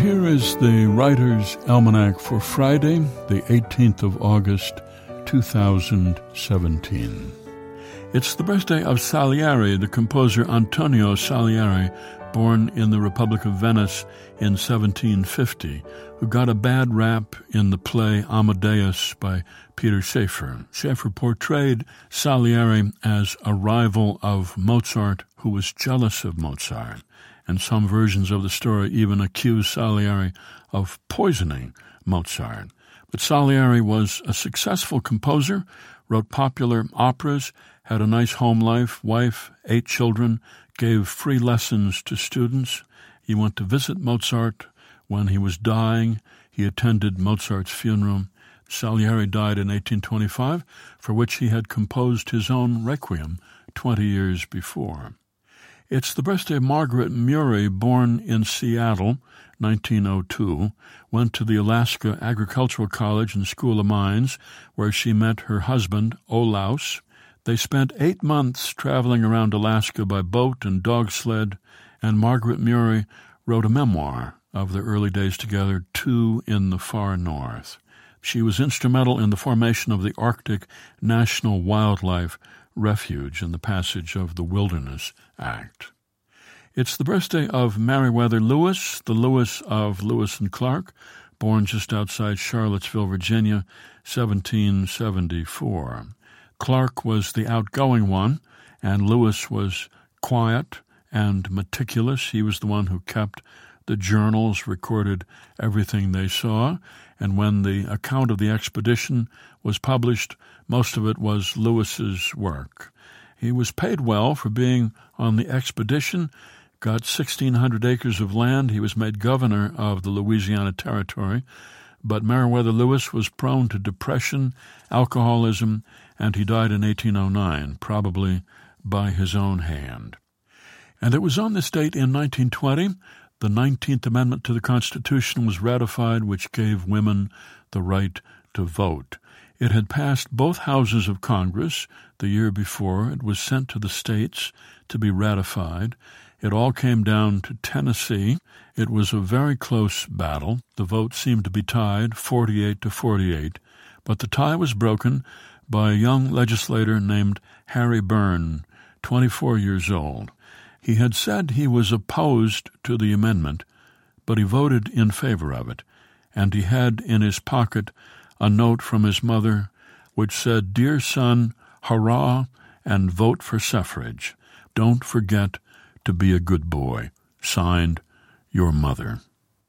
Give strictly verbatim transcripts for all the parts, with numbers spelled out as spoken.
here is the Writer's Almanac for Friday, the eighteenth of August, two thousand seventeen. It's the birthday of Salieri, the composer Antonio Salieri, born in the Republic of Venice in seventeen fifty, who got a bad rap in the play Amadeus by Peter Shaffer. Shaffer portrayed Salieri as a rival of Mozart who was jealous of Mozart, and some versions of the story even accuse Salieri of poisoning Mozart. But Salieri was a successful composer, wrote popular operas, had a nice home life, wife, eight children, gave free lessons to students. He went to visit Mozart when he was dying. He attended Mozart's funeral. Salieri died in eighteen twenty-five, for which he had composed his own Requiem twenty years before. It's the birthday of Margaret Murray, born in Seattle, nineteen oh two, went to the Alaska Agricultural College and School of Mines, where she met her husband, Olaus. They spent eight months traveling around Alaska by boat and dog sled, and Margaret Murray wrote a memoir of their early days together, Two in the Far North. She was instrumental in the formation of the Arctic National Wildlife Refuge and the passage of the Wilderness Act. It's the birthday of Meriwether Lewis, the Lewis of Lewis and Clark, born just outside Charlottesville, Virginia, seventeen seventy-four. Clark was the outgoing one, and Lewis was quiet and meticulous. He was the one who kept the journals, recorded everything they saw, and when the account of the expedition was published, most of it was Lewis's work. He was paid well for being on the expedition, got sixteen hundred acres of land. He was made governor of the Louisiana Territory, but Meriwether Lewis was prone to depression, alcoholism, and he died in eighteen oh nine, probably by his own hand. And it was on this date in nineteen twenty the nineteenth Amendment to the Constitution was ratified, which gave women the right to vote. It had passed both houses of Congress the year before. It was sent to the states to be ratified. It all came down to Tennessee. It was a very close battle. The vote seemed to be tied, forty-eight to forty-eight, but the tie was broken by a young legislator named Harry Byrne, twenty-four years old. He had said he was opposed to the amendment, but he voted in favor of it, and he had in his pocket a note from his mother which said, "Dear son, hurrah and vote for suffrage. Don't forget to be a good boy. Signed, your mother."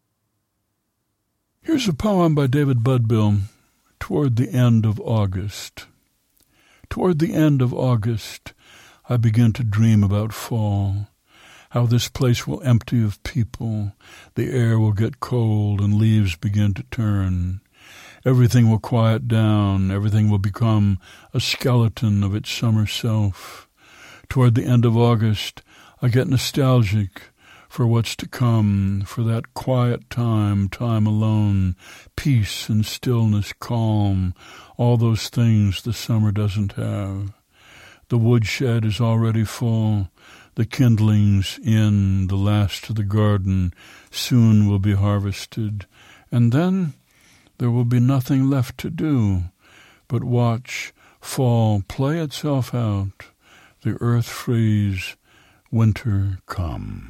Here's a poem by David Budbill, Toward the End of August. Toward the end of August, I begin to dream about fall, how this place will empty of people, the air will get cold and leaves begin to turn. Everything will quiet down, everything will become a skeleton of its summer self. Toward the end of August, I get nostalgic for what's to come, for that quiet time, time alone, peace and stillness, calm, all those things the summer doesn't have. The woodshed is already full, the kindlings in, the last of the garden soon will be harvested, and then there will be nothing left to do but watch fall play itself out, the earth freeze, winter come.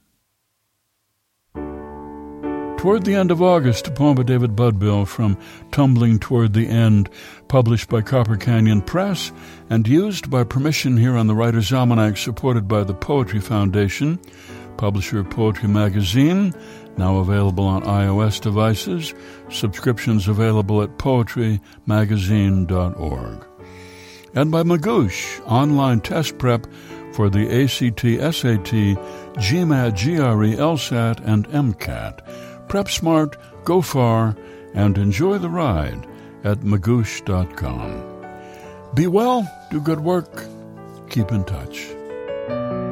Toward the End of August, a poem by David Budbill from Tumbling Toward the End, published by Copper Canyon Press and used by permission here on the Writer's Almanac, supported by the Poetry Foundation, publisher of Poetry Magazine, now available on iOS devices, subscriptions available at poetry magazine dot org. And by Magoosh, online test prep for the A C T, S A T, GMAT, G R E, LSAT, and MCAT. Prep smart, go far, and enjoy the ride at magoosh dot com. Be well, do good work, keep in touch.